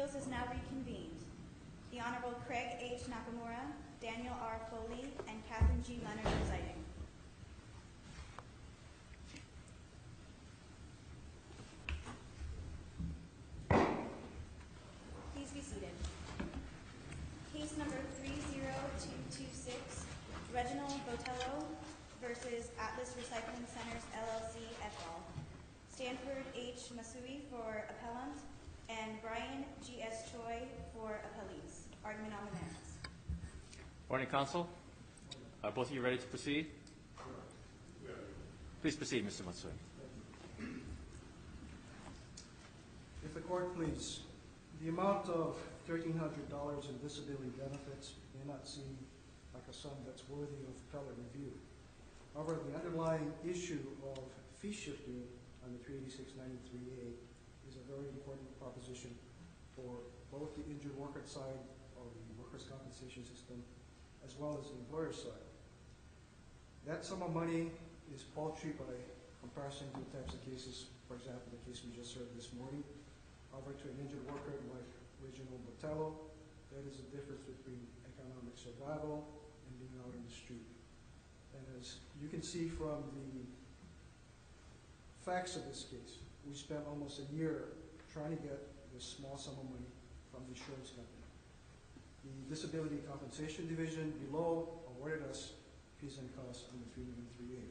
Appeals is now reconvened. The Honorable Craig H. Nakamura, Daniel R. Foley, and Catherine G. Leonard presiding. Please be seated. Case number 30226, Reginald Botello versus Atlas Recycling Centers, LLC, et al. Stanford H. Masui for appellant and Brian G.S. Choi for appellees. Argument on the merits. Morning, Counsel. Both of you ready to proceed? Please proceed, Mr. Matsui. If the court please, the amount of $1,300 in disability benefits may not seem like a sum that's worthy of appellate review. However, the underlying issue of fee shifting under 386-93A is a very important proposition for both the injured worker side of the workers' compensation system as well as the employer side. That sum of money is paltry by comparison to the types of cases, for example, the case we just heard this morning. However, to an injured worker like Reginald Botello, that is the difference between economic survival and being out on the street. And as you can see from the facts of this case, we spent almost a year trying to get this small sum of money from the insurance company. The Disability Compensation Division below awarded us fees and costs under 393A.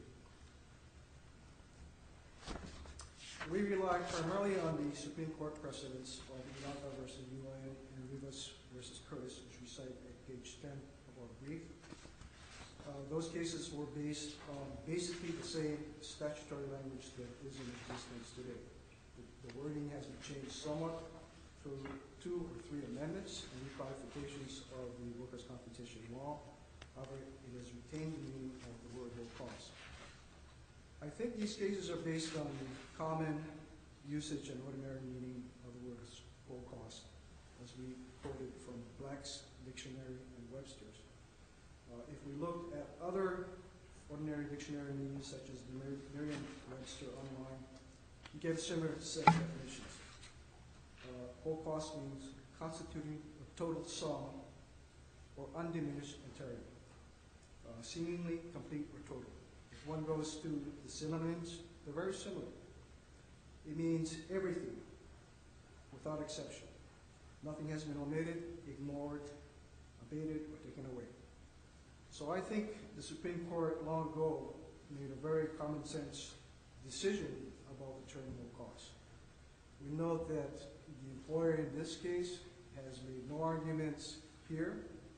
We rely primarily on the Supreme Court precedents of Ilaga versus UIN and Rivas versus Curtis, which we cite at page 10 of our brief. Those cases were based on basically the same statutory language that is in existence today. The wording has been changed somewhat through 2 or 3 amendments and recodifications of the workers' compensation law. However, it has retained the meaning of the word whole cost. I think these cases are based on the common usage and ordinary meaning of the word whole cost, as we quoted from Black's Dictionary and Webster's. If we look at other ordinary dictionary meanings, such as the Merriam-Webster online, you get similar set of definitions. Whole cost means constituting a total sum or undiminished entirety, seemingly complete or total. If one goes to the synonyms, they're very similar. It means everything, without exception. Nothing has been omitted, ignored, abated, or taken away. So I think the Supreme Court long ago made a very common sense decision about the term whole cost. We note that the employer in this case has made no arguments here,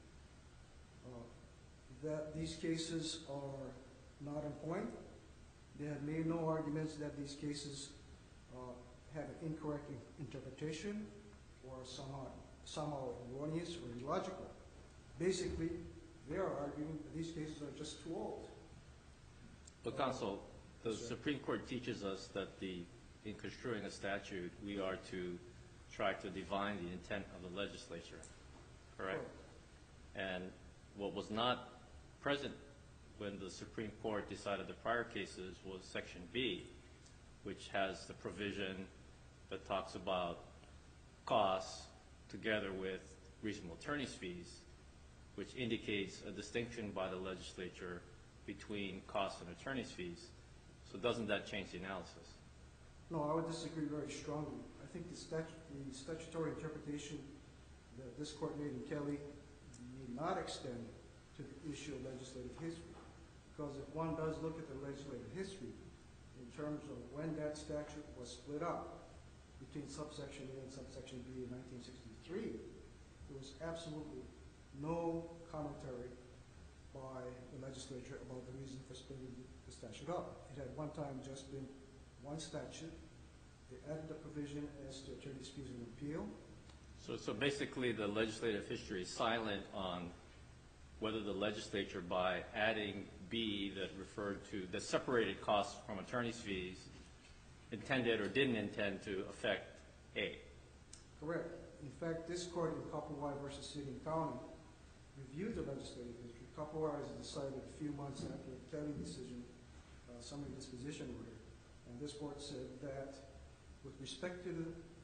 that these cases are not on point. They have made no arguments that these cases have an incorrect interpretation or somehow erroneous or illogical. Basically, they are arguing that these cases are just too old. But Counsel, the Supreme Court teaches us that in construing a statute, we are to try to divine the intent of the legislature, correct? And what was not present when the Supreme Court decided the prior cases was Section B, which has the provision that talks about costs together with reasonable attorney's fees, which indicates a distinction by the legislature between costs and attorney's fees. So doesn't that change the analysis? No, I would disagree very strongly. I think the statutory interpretation that this court made in Kelly need not extend to the issue of legislative history. Because if one does look at the legislative history in terms of when that statute was split up between subsection A and subsection B in 1963, there was absolutely no commentary by the legislature about the reason for splitting the statute up. It had one time just been one statute. They added a provision as to attorney's fees and appeal. So basically the legislative history is silent on whether the legislature, by adding B that referred to the separated costs from attorney's fees, intended or didn't intend to affect A. Correct. In fact, this court in Kapawai versus City and County reviewed the legislative history. Kapawai was decided a few months after the Kelly decision, summary disposition order. And this court said that with respect to the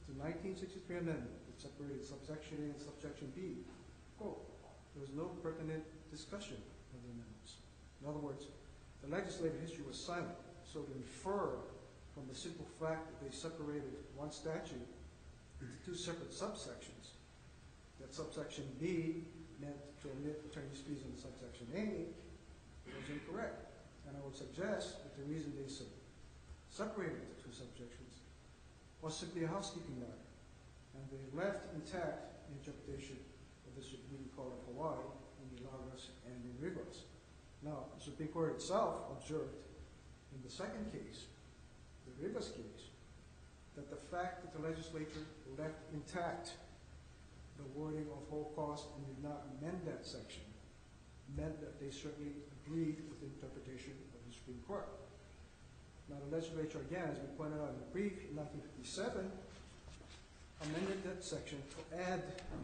the 1963 amendment that separated subsection A and subsection B, quote, there was no pertinent discussion of the amendments. In other words, the legislative history was silent, so to infer from the simple fact that they separated one statute into two separate subsections, that subsection B meant to omit attorney's fees in subsection A, was incorrect. And I would suggest that the reason they separated the two subsections was simply a housekeeping matter, and they left intact the interpretation of the Supreme Court of Hawaii in the Lagos and in Rivas. Now, the Supreme Court itself observed in the second case, the Rivas case, that the fact that the legislature left intact the wording of whole cost and did not amend that section meant that they certainly agreed with the interpretation of the Supreme Court. Now, the legislature, again, as we pointed out in the brief, in 1957, amended that section to add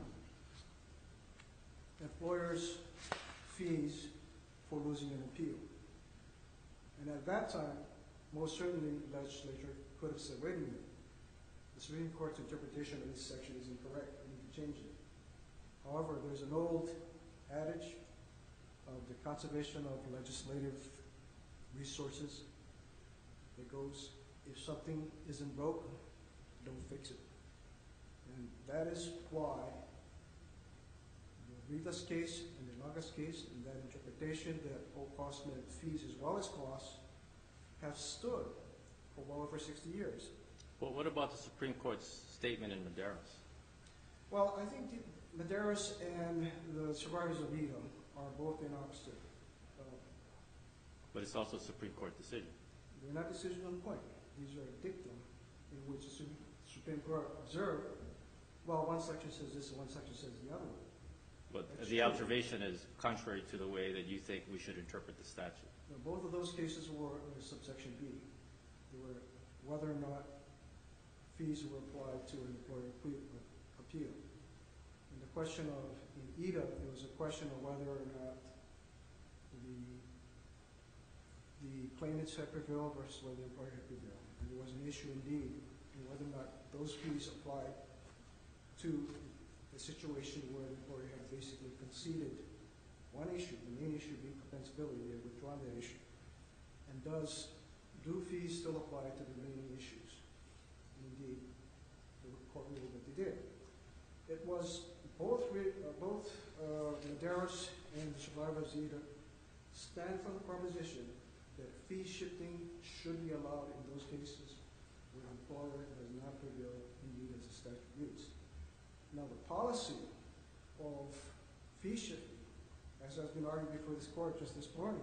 employers' fees for losing an appeal. And at that time, most certainly the legislature could have said, wait a minute, the Supreme Court's interpretation of this section is incorrect, we need to change it. However, there's an old adage of the conservation of legislative resources that goes, if something isn't broke, don't fix it. And that is why the Rivas case and the Lagos case, and that interpretation that whole cost meant fees as well as costs, have stood for well over 60 years. Well, what about the Supreme Court's statement in Medeiros? Well, I think Medeiros and the survivors of Edom are both in opposite. But it's also a Supreme Court decision. They're not decision on point. These are dictum in which the Supreme Court observed, well, one section says this and one section says the other. But That's the true. observation is contrary to the way that you think we should interpret the statute. Now, both of those cases were subsection B. They were whether or not fees were applied to an employer appeal. And the question of, in Edom, it was a question of whether or not the claimants had prevailed versus whether the employer had prevailed. And there was an issue indeed in whether or not those fees applied to a situation where the employer had basically conceded one issue, the main issue being compensability. They had withdrawn that issue. And do fees still apply to the remaining issues? And indeed, the court ruled that they did. It was both Medeiros and the survivors of Edom stand for the proposition that fee shifting should be allowed in those cases where the employer does not prevail, indeed, as the statute reads. Now, the policy of fee shifting, as has been argued before this court just this morning,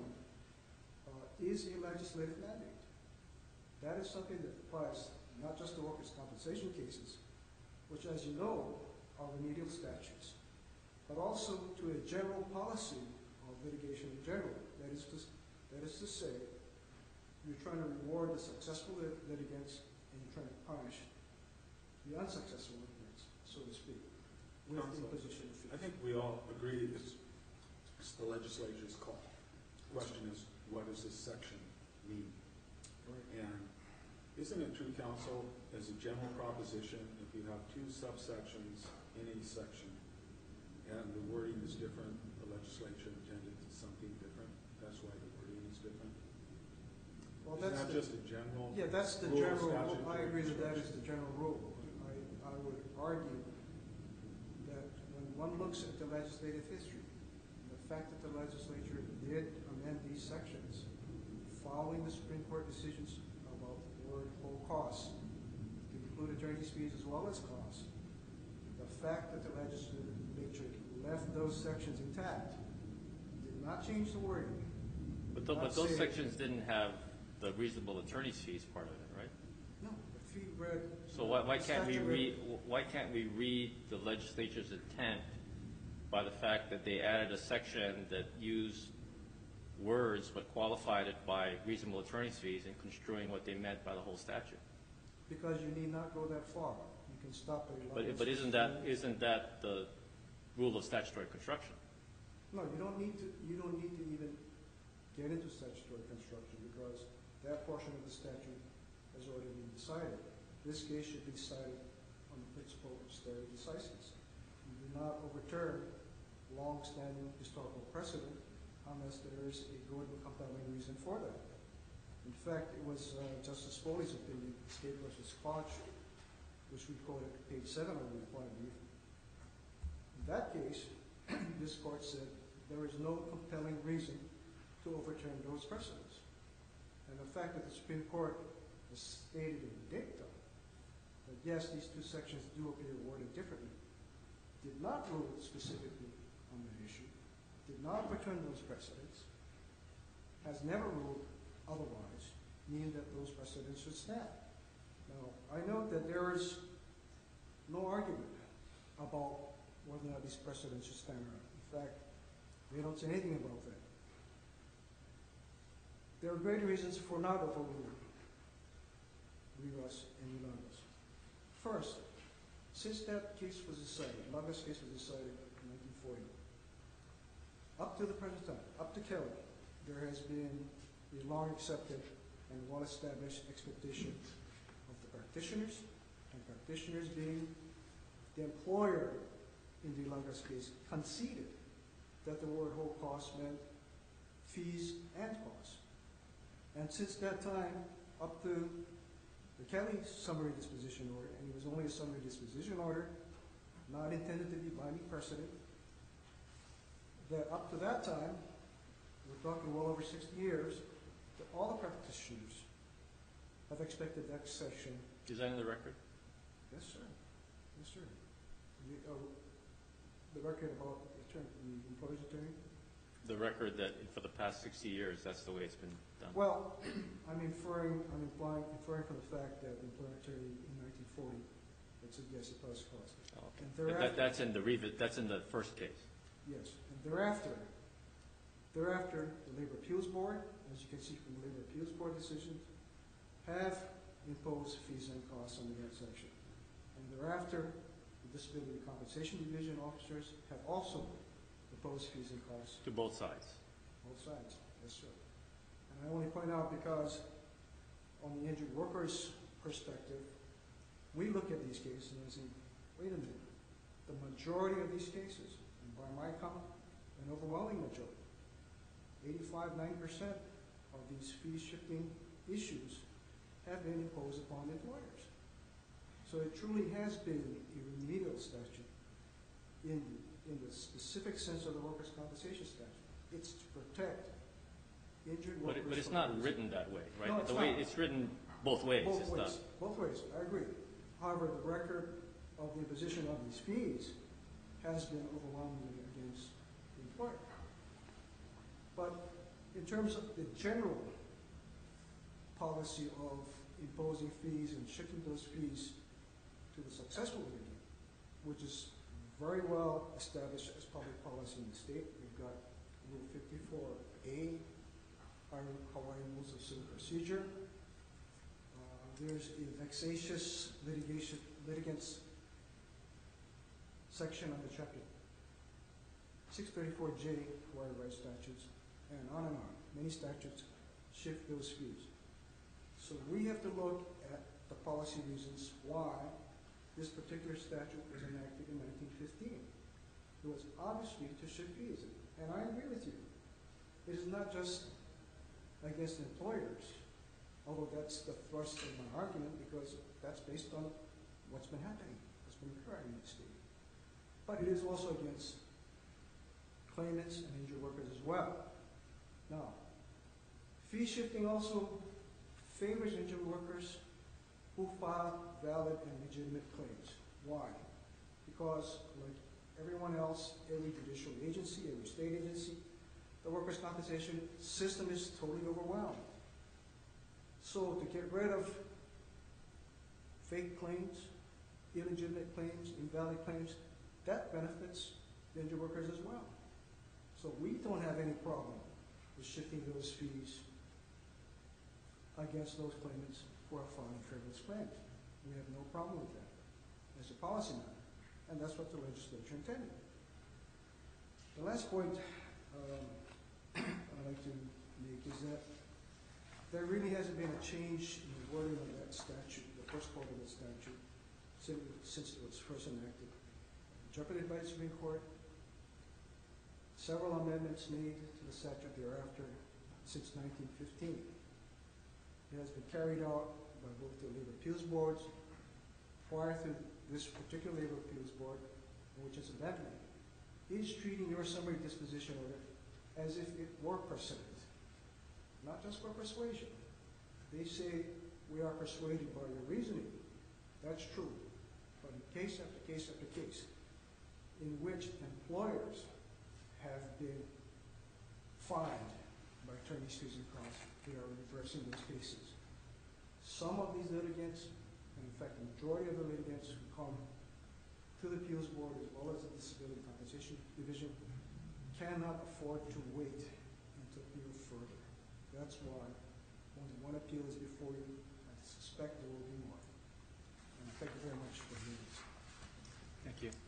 is a legislative mandate. That is something that applies not just to workers' compensation cases, which, as you know, are remedial statutes, but also to a general policy of litigation in general. That is to say, you're trying to reward the successful litigants and you're trying to punish the unsuccessful litigants, so to speak, with imposition of fees. I think we all agree it's the legislature's call. The question is, what does this section mean? Right. And isn't it true, counsel, as a general proposition, if you have two subsections in a section and the wording is different, the legislature intended something different? That's why the wording is different? Well, Isn't that's that just a general yeah, that's the rule of general rule. statutory I agree that that is construction? the general rule. I would argue that when one looks at the legislative history, the fact that the legislature did amend these sections following the Supreme Court decisions about the word whole costs to include attorney's fees as well as costs, the fact that the legislature left those sections intact did not change the wording. But those sections didn't have the reasonable attorney's fees part of it, right? No, the fee read. So why can't we read the legislature's intent by the fact that they added a section that used words but qualified it by reasonable attorney's fees and construing what they meant by the whole statute? Because you need not go that far. You can stop at But isn't that the rule of statutory construction? No, you don't need to even get into statutory construction because that portion of the statute has already been decided. This case should be decided on on the principle of stare decisis. You do not overturn long-standing historical precedent unless there is a good and compelling reason for that. In fact, it was Justice Foley's opinion, State versus Koch, which we quoted at page 7 of the reply brief. In that case, this court said there is no compelling reason to overturn those precedents. And the fact that the Supreme Court has stated in dicta that yes, these two sections do appear worded differently, did not rule specifically on that issue, did not overturn those precedents, has never ruled otherwise, meaning that those precedents should stand. Now, I note that there is no argument about whether or not these precedents should stand or not. In fact, they don't say anything about that. There are great reasons for not overruling Rivas and Ulagas. First, since that case was decided, Ulagas' case was decided in 1940, up to the present time, up to Kelly, there has been a long accepted and well-established expectation of the practitioners, and practitioners being the employer in the Ulagas case, conceded that the word whole cost meant fees and costs. And since that time, up to the Kelly summary disposition order, and it was only a summary disposition order, not intended to be binding precedent, that up to that time, we're talking well over 60 years, that all the practitioners have expected that section. Is that in the record? Yes, sir. Yes, sir. The record about the employer's attorney? The record that for the past 60 years, that's the way it's been done. Well, I'm inferring from the fact that the employer attorney in 1940 had said yes, it does cost. Oh, okay. And thereafter, That's in the first case. yes, and thereafter, the Labor Appeals Board, as you can see from the Labor Appeals Board decisions, have imposed fees and costs under that section. And thereafter, the Disability Compensation Division officers have also imposed fees and costs. To both sides. Both sides, yes, sir. And I only point out because on the injured workers' perspective, we look at these cases and say, wait a minute, the majority of these cases, and by my count, an overwhelming majority, 85–90% of these fee-shifting issues have been imposed upon employers. So it truly has been a remedial statute in the specific sense of the workers' compensation statute. It's to protect injured workers. But it's not written that way, right? No, it's the way not. it's written both ways. Both ways. Both ways. I agree. However, the record of the imposition of these fees has been overwhelmingly against the employer. But in terms of the general policy of imposing fees and shifting those fees to the successful litigant, which is very well established as public policy in the state. We've got Rule 54A, Hawaii Rules of Civil Procedure. There's a vexatious litigants section under Chapter 634J, Hawaii Rights Statutes, and on. Many statutes shift those fees. So we have to look at the policy reasons why this particular statute was enacted in 1915. It was obviously to shift fees. And I agree with you. It is not just against employers, although that's the thrust of my argument because that's based on what's been happening, what's been occurring in the state. But it is also against claimants and injured workers as well. Now, fee shifting also favors injured workers who file valid and legitimate claims. Why? Because, like everyone else, every judicial agency, every state agency, the workers' compensation system is totally overwhelmed. So to get rid of fake claims, illegitimate claims, invalid claims, that benefits the injured workers as well. So we don't have any problem with shifting those fees against those claimants who are filing frivolous claims. We have no problem with that as a policy matter, and that's what the legislature intended. The last point I'd like to make is that there really hasn't been a change in the wording of that statute, the first part of the statute, since it was first enacted, interpreted by the Supreme Court, several amendments made to the statute thereafter since 1915. It has been carried out by both the Labor Appeals Boards. Prior to this particular Labor Appeals Board, which incidentally is treating your summary disposition order as if it were precedent, not just for persuasion. They say we are persuaded by your reasoning. That's true. But in case after case after case, in which employers have been fined by attorneys fees and costs, they are reversing those cases. Some of these litigants, and in fact the majority of the litigants who come to the Appeals Board as well as the Disability Compensation Division, cannot afford to wait and to appeal further. That's why only one appeal is before you. I suspect there will be more. And thank you very much for doing this. Thank you.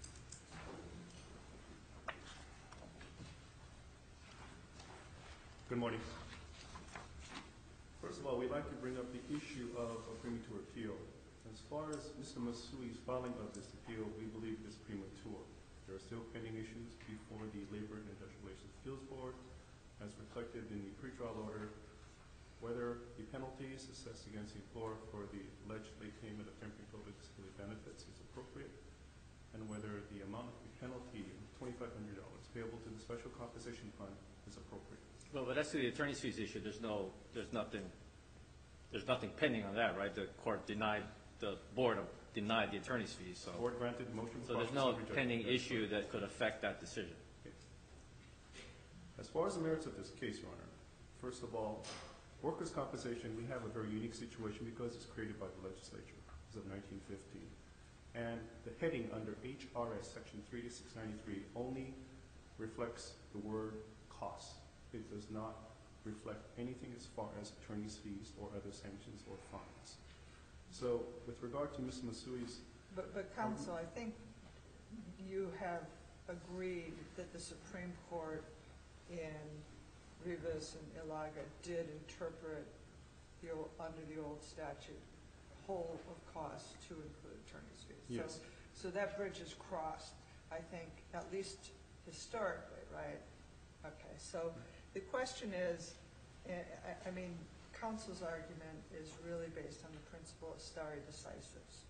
Good morning. First of all, we'd like to bring up the issue of agreement to appeal. As far as Mr. Masui's filing of this appeal, we believe it is premature. There are still pending issues before the Labor and Industrial Relations Appeals Board, as reflected in the pretrial order, whether the penalties assessed against the employer for the alleged late payment of temporary public disability benefits is appropriate, and whether the amount of the penalty of $2,500 payable to the Special Compensation Fund is appropriate. Well, but that's the attorney's fees issue. There's nothing pending on that, right? The board denied the attorney's fees, so. The board granted the motion. So there's no pending issue that could affect that decision. Okay. As far as the merits of this case, Your Honor, first of all, workers' compensation, we have a very unique situation because it's created by the legislature as of 1915. And the heading under HRS section 3693 only reflects the word costs. It does not reflect anything as far as attorney's fees or other sanctions or fines. So with regard to Ms. Masui's... But counsel, I think you have agreed that the Supreme Court in Rivas and Ilaga did interpret under the old statute whole of costs to include attorney's fees. Yes. So that bridge is crossed, I think, at least historically, right? Okay, so the question is, I mean, counsel's argument is really based on the principle of stare decisis.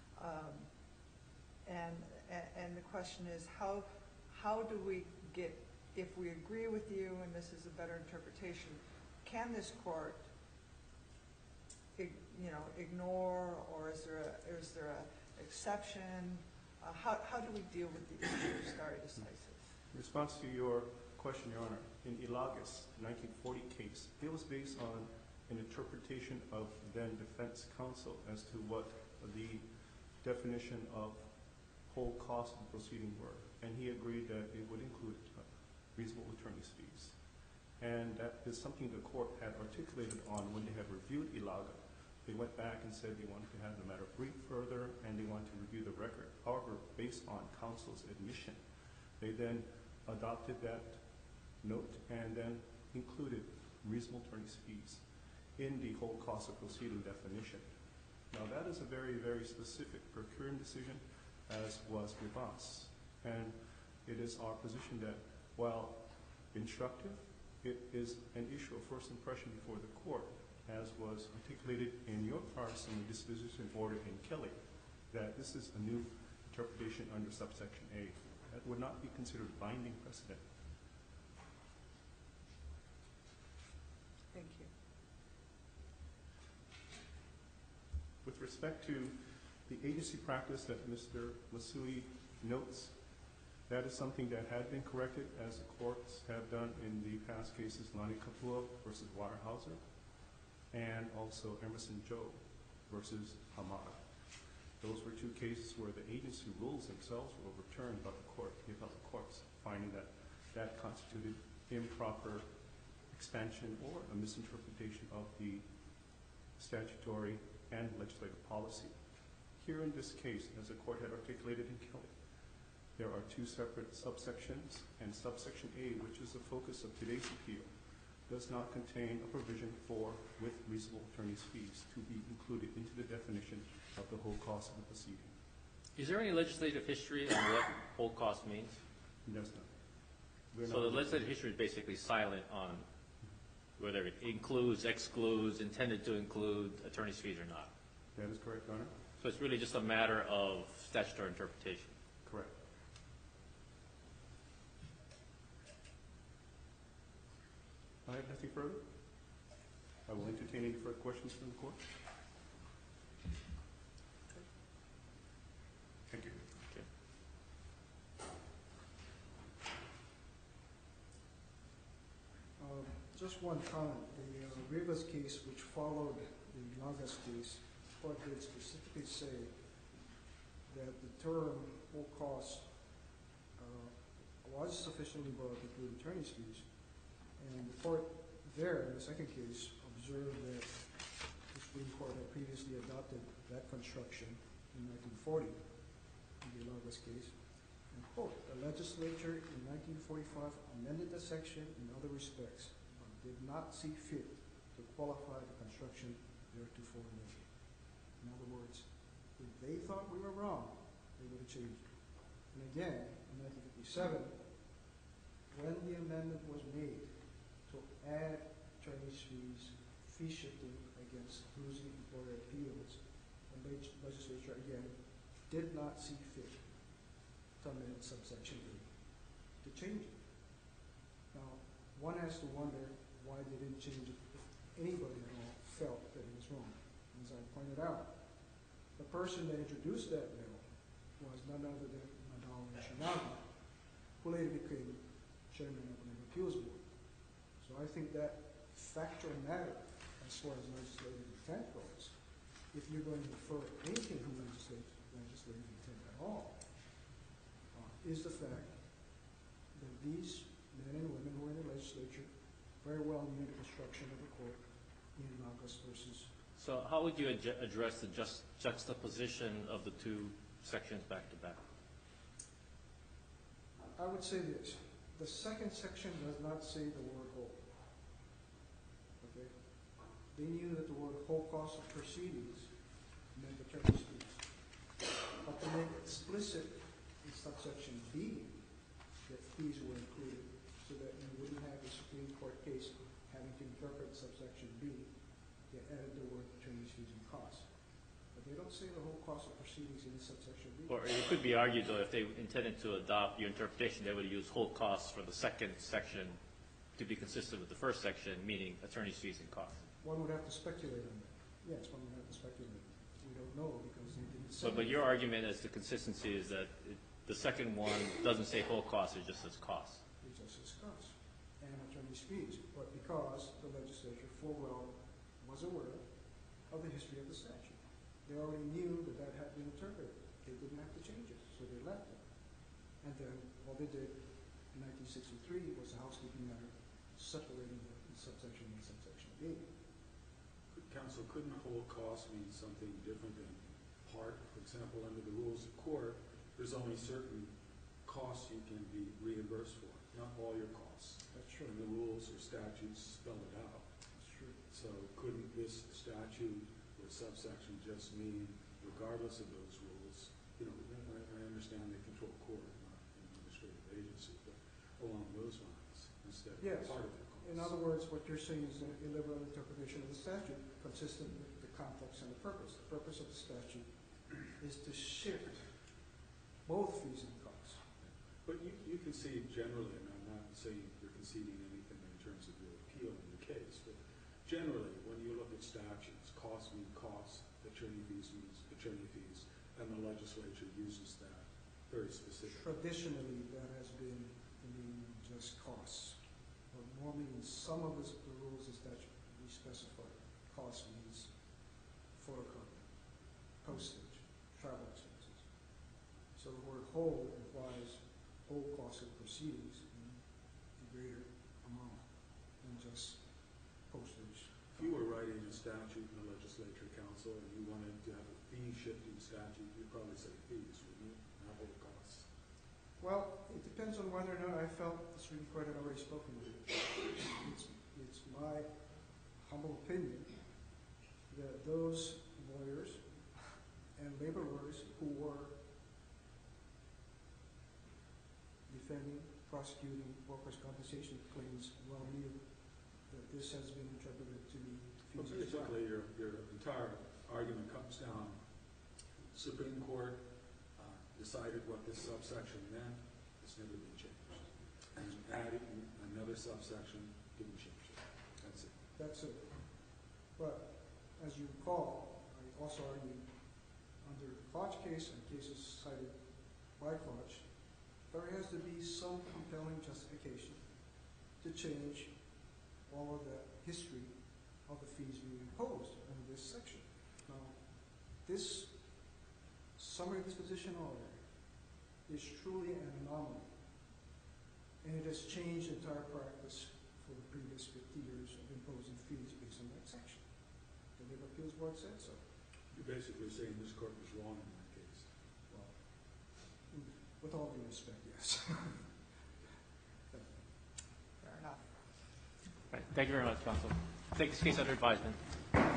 And the question is, how do we get, if we agree with you and this is a better interpretation, can this court ignore, or is there a exception? How do we deal with the issue of stare decisis? In response to your question, Your Honor, in Ilagas, 1940 case, it was based on an interpretation of then defense counsel as to what the definition of whole cost of proceeding were. And he agreed that it would include reasonable attorney's fees. And that is something the court had articulated on when they had reviewed Ilaga. They went back and said they wanted to have the matter briefed further and they wanted to review the record. However, based on counsel's admission, they then adopted that note and then included reasonable attorney's fees in the whole cost of proceeding definition. Now that is a very, very specific per curiam decision, as was Rivas. And it is our position that while instructive, it is an issue of first impression before the court, as was articulated in your prior summary disposition order in Kelly, that this is a new interpretation under subsection A. That would not be considered binding precedent. Thank you. With respect to the agency practice that Mr. Masui notes, that is something that had been corrected as the courts have done in the past cases, Lani Kapua versus Waterhauser, and also Emerson Joe versus Hamada. Those were two cases where the agency rules themselves were overturned by the court, the appellate courts, finding that that constituted improper expansion or a misinterpretation of the statutory and legislative policy. Here in this case, as the court had articulated in Kelly, there are two separate subsections, and subsection A, which is the focus of today's appeal, does not contain a provision for with reasonable attorney's fees to be included into the definition of the whole cost of the proceeding. Is there any legislative history on what whole cost means? Yes, sir. We're So the not- legislative history is basically silent on whether it includes, excludes, intended to include attorney's fees or not. That is correct, Your Honor. So it's really just a matter of statutory interpretation. Correct. I have nothing further. I will entertain any further questions from the court. Thank you. Okay. Just one comment. The Rivas case, which followed the Lagas case, court did specifically say that the term full cost was sufficiently broad to include attorney's fees. And the court there, in the second case, observed that the Supreme Court had previously adopted that construction in 1940, in the Lagas case. And quote, the legislature in 1945 amended the section in other respects, but did not see fit to qualify the construction theretofore made. In other words, if they thought we were wrong, they would have changed it. And again, in 1957, when the amendment was made to add attorney's fees, fee shifting against losing employer appeals, the legislature again did not see fit to amend subsection A to change it. Now, one has to wonder why they didn't change it if anybody at all felt that it was wrong. As I pointed out, the person that introduced that bill was none other than Madal Shinaga, who later became chairman of the appeals board. So I think that factual matter, as far as legislative intent goes, if you're going to refer anything from legislative intent at all, is the fact that these men and women who are in the legislature very well knew the construction of the court in Lagas versus. So how would you address the juxtaposition of the two sections back to back? I would say this. The second section does not say the word whole. Okay? They knew that the word whole cost of proceedings meant attorney's fees. But to make explicit in subsection B that fees were included so that you wouldn't have a Supreme Court case having to interpret subsection B, they added the word attorney's fees and costs. But they don't say the whole cost of proceedings in subsection B. Or it could be argued, though, if they intended to adopt your interpretation, they would use whole costs for the second section to be consistent with the first section, meaning attorney's fees and costs. One would have to speculate on that. Yes, one would have to speculate. We don't know because they didn't say. But your argument as to consistency is that the second one doesn't say whole costs, it just says costs. It just says costs and attorney's fees. But because the legislature full well was aware of the history of the statute, they already knew that that had been interpreted. They didn't have to change it, so they left it. And then all they did in 1963 was a housekeeping matter separating the subsection A and subsection B. Counsel, couldn't whole cost mean something different than part? For example, under the rules of court, there's only certain costs you can be reimbursed for, not all your costs. That's true. And the rules or statutes spell it out. That's true. So couldn't this statute or subsection just mean, regardless of those rules, you know, I understand they control court, not an administrative agency, but along those lines, instead of Yes. part of their costs. In other words, what you're saying is an illiberal interpretation of the statute consistent with the context and the purpose. The purpose of the statute is to shift both fees and costs. But you concede generally, and I'm not saying you're conceding anything in terms of your appeal in the case, but generally, when you look at statutes, costs mean costs, attorney fees means attorney fees, and the legislature uses that very specifically. Traditionally, that has been the meaning of just costs. But normally, in some of the rules of statute, we specify cost means photocopy, postage, travel expenses. So the word whole implies whole cost of proceedings in a greater amount than just postage. If you were writing a statute in the legislature council and you wanted to have a fee shifting statute, you'd probably say fees, wouldn't you? Not whole costs. Well, it depends on whether or not I felt the Supreme Court had already spoken to it. It's my humble opinion that those lawyers and labor lawyers who were prosecuting workers' compensation claims well knew that this has been interpreted to be Well, fees as well. basically, your entire argument comes down, Supreme Court decided what this subsection meant, it's never been changed. And adding another subsection didn't change it. That's it. That's it. But as you recall, I also argued under the Klotz case and cases cited by Klotz, there has to be some compelling justification to change all of the history of the fees being imposed under this section. Now, this summary disposition order is truly an anomaly, and it has changed entire practice for the previous 50 years of imposing fees based on that section. The Labor Appeals Board said so. You're basically saying this court was wrong in that case. Well, with all due respect, yes. Fair enough. Right. Thank you very much, counsel. Take this case under advisement.